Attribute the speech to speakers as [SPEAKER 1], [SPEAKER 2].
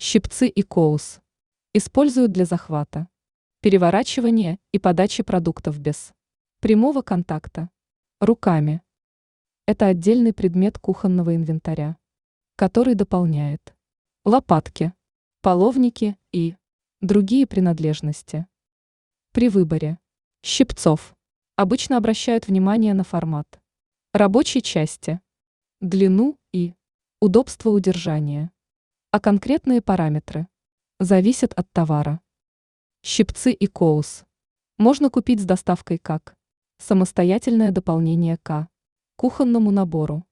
[SPEAKER 1] Щипцы и коус. Используют для захвата, переворачивания и подачи продуктов без прямого контакта руками. Это отдельный предмет кухонного инвентаря, который дополняет лопатки, половники и другие принадлежности. При выборе щипцов обычно обращают внимание на формат рабочей части, длину и удобство удержания, а конкретные параметры зависят от товара. Щипцы и коус можно купить с доставкой как самостоятельное дополнение к кухонному набору.